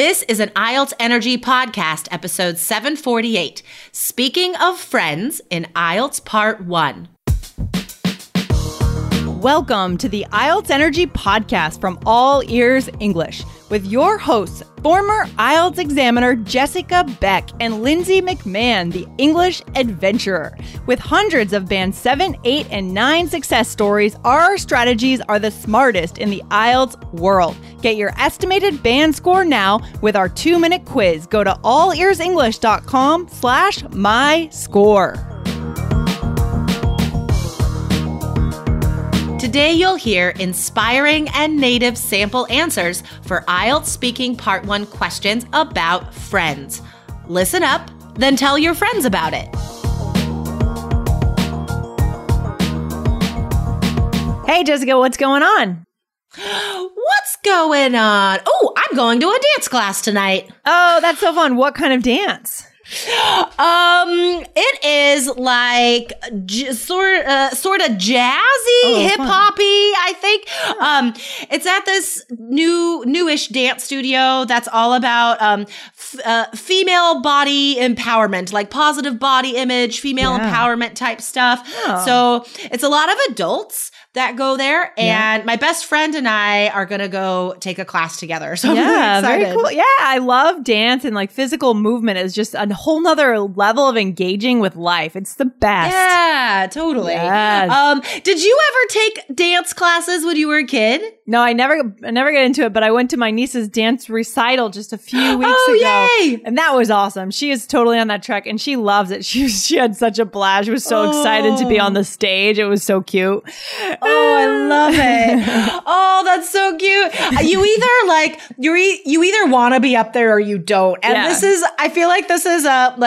This is an IELTS Energy Podcast, episode 748, Speaking of Friends in IELTS Part 1. Welcome to the IELTS Energy Podcast from All Ears English with your hosts, former IELTS examiner Jessica Beck and Lindsay McMahon, the English adventurer. With hundreds of Band 7, 8, and 9 success stories, our strategies are the smartest in the IELTS world. Get your estimated band score now with our 2-minute quiz. Go to allearsenglish.com/myscore. Today you'll hear inspiring and native sample answers for IELTS Speaking Part 1 questions about friends. Listen up, then tell your friends about it. Hey, Jessica, what's going on? What's going on? Oh, I'm going to a dance class tonight. Oh, that's so fun. What kind of dance? It is like sort of jazzy, hip hoppy, I think. It's at this newish dance studio that's all about female body empowerment, like positive body image, female empowerment type stuff. Oh. So it's a lot of adults that go there, and my best friend and I are gonna go take a class together. So I'm really excited. Very cool. Yeah, I love dance, and like physical movement is just a whole nother level of engaging with life. It's the best. Yeah, totally. Yes. Did you ever take dance classes when you were a kid? No, I never get into it, but I went to my niece's dance recital just a few weeks ago. Yay! And that was awesome. She is totally on that track and she loves it. She had such a blast. She was so excited to be on the stage. It was so cute. Oh, I love it. Oh, that's so cute. You either want to be up there or you don't. And I feel like this is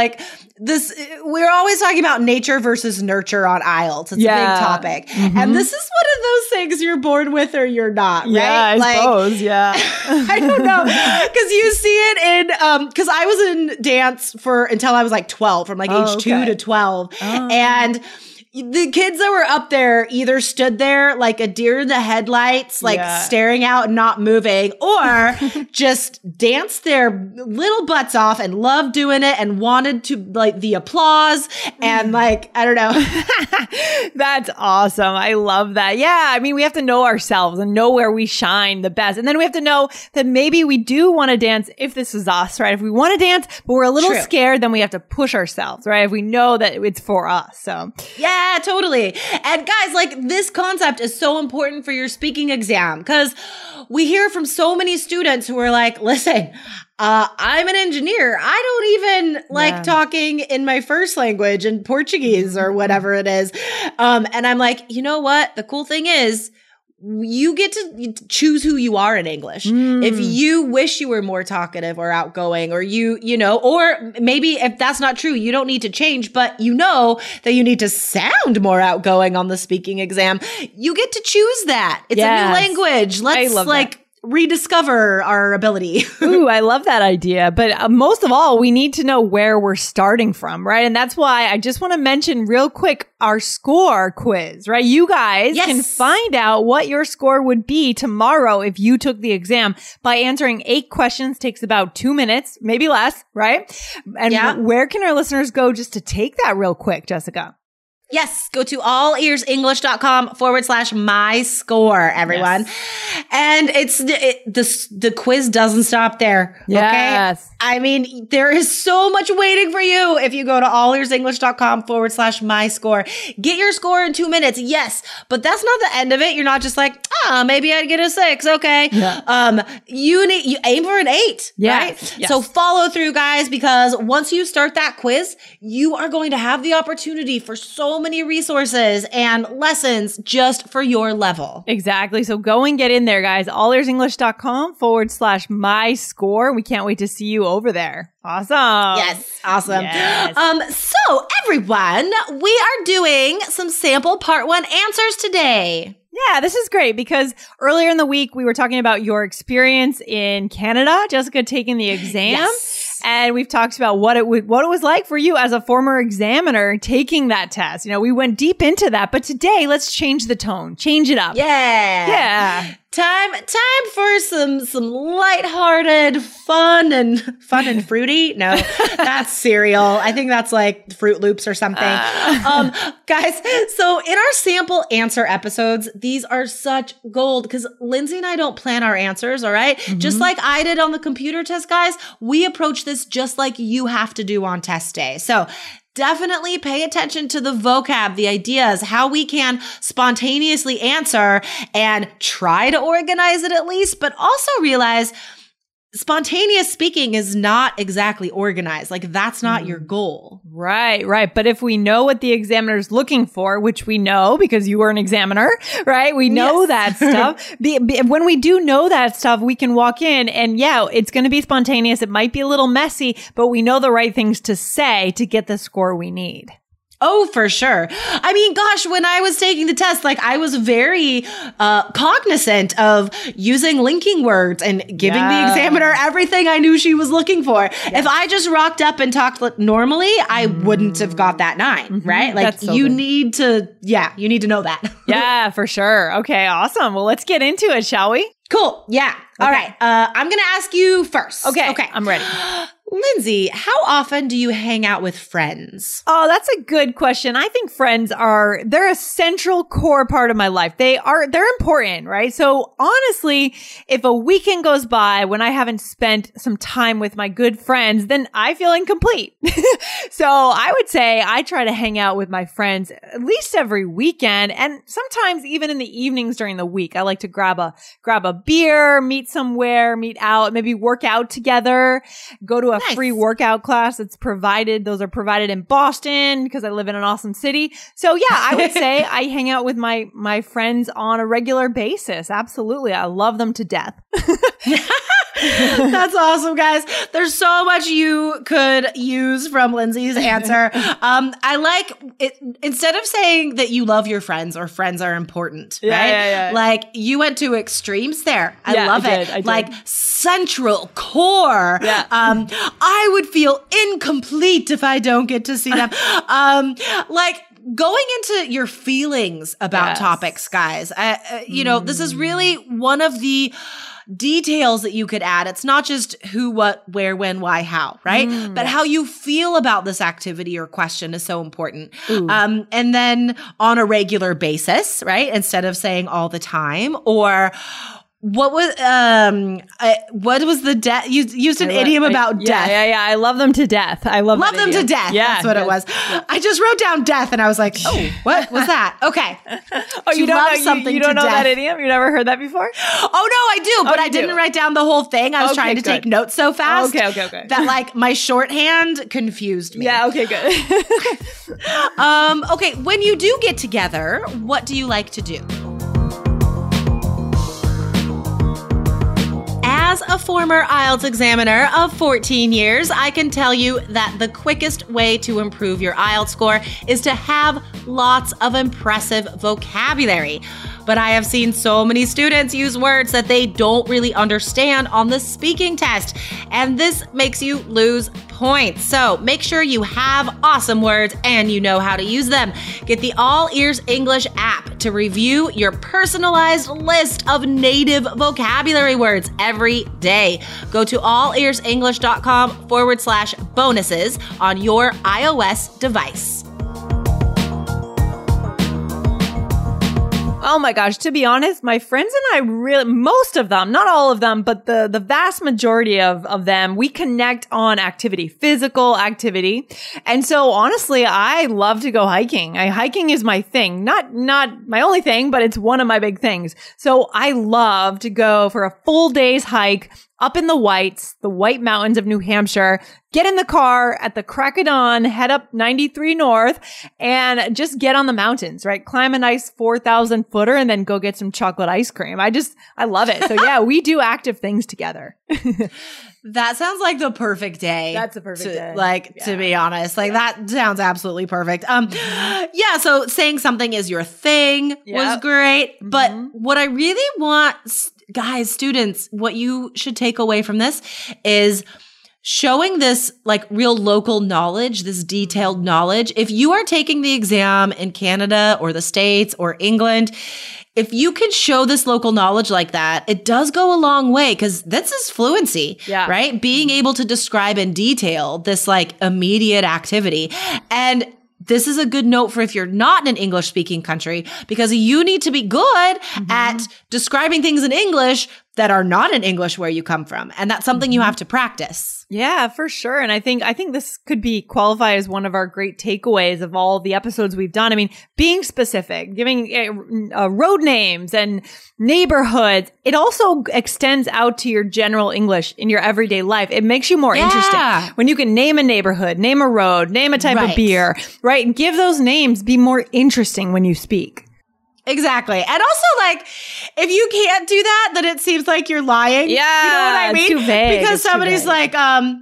we're always talking about nature versus nurture on IELTS. It's a big topic. Mm-hmm. And this is one of those things you're born with or you're not, right? Yeah, I suppose, yeah. I don't know. Because you see it in, because I was in dance until I was like 12, from like age 2 to 12. Oh. And the kids that were up there either stood there like a deer in the headlights, like staring out and not moving, or just danced their little butts off and loved doing it and wanted to like the applause and like, I don't know. That's awesome. I love that. Yeah. I mean, we have to know ourselves and know where we shine the best. And then we have to know that maybe we do want to dance if this is us, right? If we want to dance, but we're a little scared, then we have to push ourselves, right? If we know that it's for us. So yeah, totally. And guys, like this concept is so important for your speaking exam because we hear from so many students who are like, listen, I'm an engineer. I don't even like talking in my first language in Portuguese or whatever it is. And I'm like, you know what? The cool thing is, you get to choose who you are in English. If you wish you were more talkative or outgoing, or or maybe if that's not true, you don't need to change, but you know that you need to sound more outgoing on the speaking exam. You get to choose that. It's a new language. Let's rediscover our ability. Ooh, I love that idea. But most of all, we need to know where we're starting from, right? And that's why I just want to mention real quick our score quiz, right? You guys can find out what your score would be tomorrow if you took the exam by answering 8 questions. Takes about 2 minutes, maybe less, right? And where can our listeners go just to take that real quick, Jessica? Yes, go to allearsenglish.com/myscore, everyone. Yes. And the quiz doesn't stop there. Yes. Okay? I mean, there is so much waiting for you if you go to allearsenglish.com/myscore. Get your score in 2 minutes. Yes. But that's not the end of it. You're not just like, maybe I'd get a 6. Okay. Yeah. You aim for an 8. Right? Yes. So follow through, guys, because once you start that quiz, you are going to have the opportunity for so many resources and lessons just for your level. Exactly. So go and get in there, guys. allearsenglish.com/myscore. We can't wait to see you over there. Awesome. Yes. Awesome. Yes. So everyone, we are doing some sample part 1 answers today. Yeah, this is great because earlier in the week, we were talking about your experience in Canada, Jessica taking the exam. Yes. And we've talked about what it was like for you as a former examiner taking that test. You know, we went deep into that, but today let's change the tone, change it up. Yeah. Time for some lighthearted fun and fruity. No, that's cereal. I think that's like Fruit Loops or something. Guys, so in our sample answer episodes, these are such gold because Lindsay and I don't plan our answers, all right? Just like I did on the computer test, guys, we approach this just like you have to do on test day. So definitely pay attention to the vocab, the ideas, how we can spontaneously answer and try to organize it at least, but also realize spontaneous speaking is not exactly organized. Like that's not your goal. Right. But if we know what the examiner is looking for, which we know because you were an examiner, right? We know that stuff. When we do know that stuff, we can walk in and it's going to be spontaneous. It might be a little messy, but we know the right things to say to get the score we need. Oh, for sure. I mean, gosh, when I was taking the test, like I was very cognizant of using linking words and giving the examiner everything I knew she was looking for. Yeah. If I just rocked up and talked normally, I wouldn't have got that 9, right? Like you need to know that. Yeah, for sure. Okay, awesome. Well, let's get into it, shall we? Cool. Yeah. Okay. All right. I'm going to ask you first. Okay. I'm ready. Lindsay, how often do you hang out with friends? Oh, that's a good question. I think friends they're a central core part of my life. They're important, right? So honestly, if a weekend goes by when I haven't spent some time with my good friends, then I feel incomplete. So I would say I try to hang out with my friends at least every weekend and sometimes even in the evenings during the week. I like to grab a beer, meet somewhere, meet out, maybe work out together, go to a free workout class that's provided. Those are provided in Boston because I live in an awesome city. So yeah, I would say I hang out with my friends on a regular basis. Absolutely. I love them to death. That's awesome, guys. There's so much you could use from Lindsay's answer. I like it. Instead of saying that you love your friends or friends are important, right? Yeah. Like you went to extremes there. I love it. I did. Like central core. Yeah. I would feel incomplete if I don't get to see them. Like going into your feelings about topics, guys. This is really one of the details that you could add. It's not just who, what, where, when, why, how, right? But how you feel about this activity or question is so important. And then on a regular basis, right? Instead of saying all the time, or what was the death? You used an idiom about death. Yeah. I love them to death. I love them to death. Yeah, that's what it was. Yeah. I just wrote down death and I was like, oh, what was that? Okay. You don't know that idiom? You never heard that before? Oh, no, I do, but I didn't write down the whole thing. I was trying to take notes so fast. Okay. That like my shorthand confused me. Yeah, okay, good. Okay, when you do get together, what do you like to do? As a former IELTS examiner of 14 years, I can tell you that the quickest way to improve your IELTS score is to have lots of impressive vocabulary. But I have seen so many students use words that they don't really understand on the speaking test, and this makes you lose points. So make sure you have awesome words and you know how to use them. Get the All Ears English app to review your personalized list of native vocabulary words every day. Go to allearsenglish.com/bonuses on your iOS device. Oh my gosh, to be honest, my friends and I really, most of them, not all of them, but the vast majority of them, we connect on activity, physical activity. And so honestly, I love to go hiking. Hiking is my thing. Not my only thing, but it's one of my big things. So I love to go for a full day's hike up in the White Mountains of New Hampshire, get in the car at the crack of dawn, head up 93 North, and just get on the mountains, right? Climb a nice 4,000 footer and then go get some chocolate ice cream. I love it. So yeah, we do active things together. That sounds like the perfect day. That's a perfect day. To be honest, that sounds absolutely perfect. Yeah. So saying something is your thing was great, but what I really want, guys, students, what you should take away from this is showing this real local knowledge, this detailed knowledge. If you are taking the exam in Canada or the States or England, if you can show this local knowledge like that, it does go a long way because this is fluency, right? Being able to describe in detail this like immediate activity. And this is a good note for if you're not in an English speaking country, because you need to be good at describing things in English that are not in English where you come from. And that's something you have to practice. Yeah, for sure. And I think this could be qualify as one of our great takeaways of all the episodes we've done. I mean, being specific, giving road names and neighborhoods, it also extends out to your general English in your everyday life. It makes you more interesting when you can name a neighborhood, name a road, name a type of beer, right? And give those names, be more interesting when you speak. Exactly. And also, like, if you can't do that, then it seems like you're lying. Yeah. You know what I mean? Too vague. Because somebody's like, oh,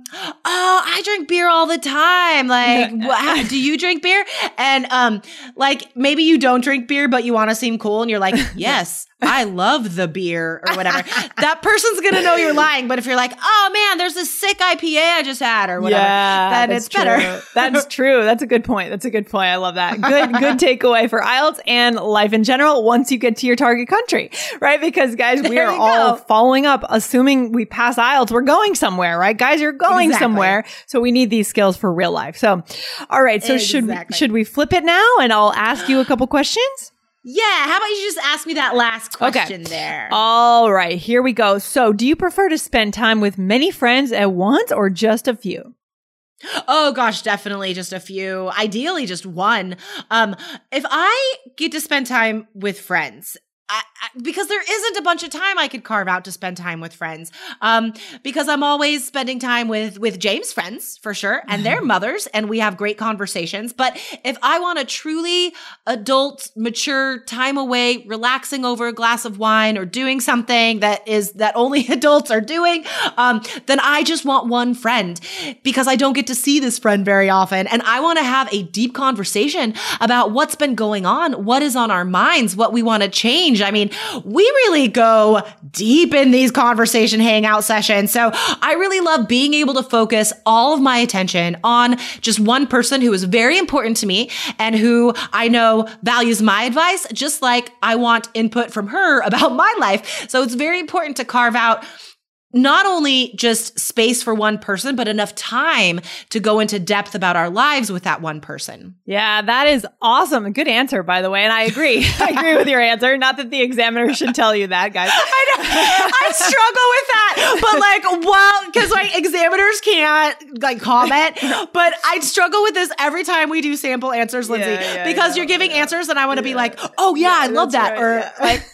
I drink beer all the time. Like, do you drink beer? And, like, maybe you don't drink beer, but you want to seem cool. And you're like, yes, I love the beer or whatever. That person's going to know you're lying. But if you're like, oh man, there's this sick IPA I just had or whatever, then it's better. That's true. That's a good point. I love that. Good takeaway for IELTS and life in general once you get to your target country, right? Because guys, we are all following up, assuming we pass IELTS, we're going somewhere, right? Guys, you're going somewhere. So we need these skills for real life. So, all right. So should we flip it now and I'll ask you a couple questions? Yeah. How about you just ask me that last question there? All right. Here we go. So do you prefer to spend time with many friends at once or just a few? Oh gosh, definitely just a few. Ideally just one. If I get to spend time with friends, because there isn't a bunch of time I could carve out to spend time with friends. Because I'm always spending time with James' friends for sure and their mothers, and we have great conversations. But if I want a truly adult, mature time away, relaxing over a glass of wine or doing something that only adults are doing, then I just want one friend because I don't get to see this friend very often. And I want to have a deep conversation about what's been going on, what is on our minds, what we want to change. I mean, we really go deep in these conversation hangout sessions. So I really love being able to focus all of my attention on just one person who is very important to me and who I know values my advice, just like I want input from her about my life. So it's very important to carve out not only just space for one person, but enough time to go into depth about our lives with that one person. Yeah, that is awesome. A good answer, by the way. And I agree. I agree with your answer. Not that the examiner should tell you that, guys. I know. I struggle with that. But because my examiners can't comment, but I struggle with this every time we do sample answers, Lindsay, because you're giving answers and I want to be like, oh yeah, I love that. Right,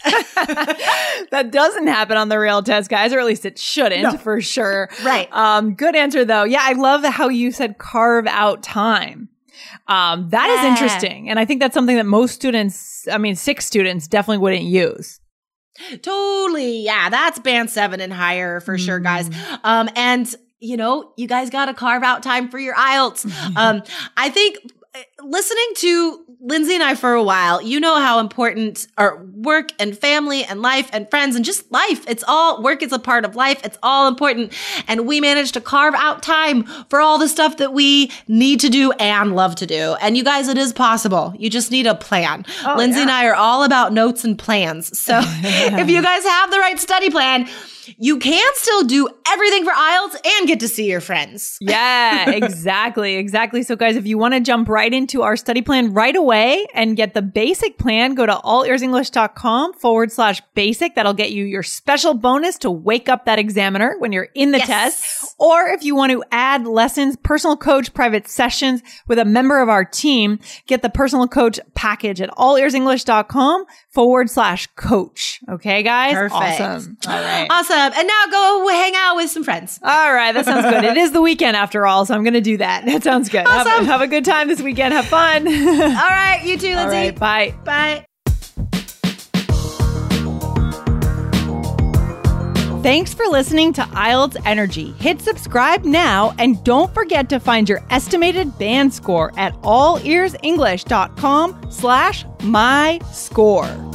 that doesn't happen on the real test, guys, or at least it shouldn't for sure. Right. Good answer though. Yeah. I love how you said carve out time. That is interesting. And I think that's something that most students, 6 students definitely wouldn't use. Totally. Yeah. That's band 7 and higher for sure, guys. And you guys got to carve out time for your IELTS. I think listening to Lindsay and I for a while, you know how important our work and family and life and friends and just life. It's all work is a part of life. It's all important. And we managed to carve out time for all the stuff that we need to do and love to do. And you guys, it is possible. You just need a plan. Lindsay and I are all about notes and plans. So if you guys have the right study plan, you can still do everything for IELTS and get to see your friends. Yeah, exactly. So guys, if you want to jump right into our study plan right away and get the basic plan, go to allearsenglish.com/basic. That'll get you your special bonus to wake up that examiner when you're in the test. Or if you want to add lessons, personal coach, private sessions with a member of our team, get the personal coach package at allearsenglish.com/coach. Okay, guys? Perfect. Awesome. All right. Awesome. And now go hang out with some friends. All right. That sounds good. It is the weekend after all, so I'm going to do that. That sounds good. Awesome. Have a good time this weekend. Have fun. All right. You too, Lindsay. All right, bye. Bye. Thanks for listening to IELTS Energy. Hit subscribe now and don't forget to find your estimated band score at allearsenglish.com/myscore.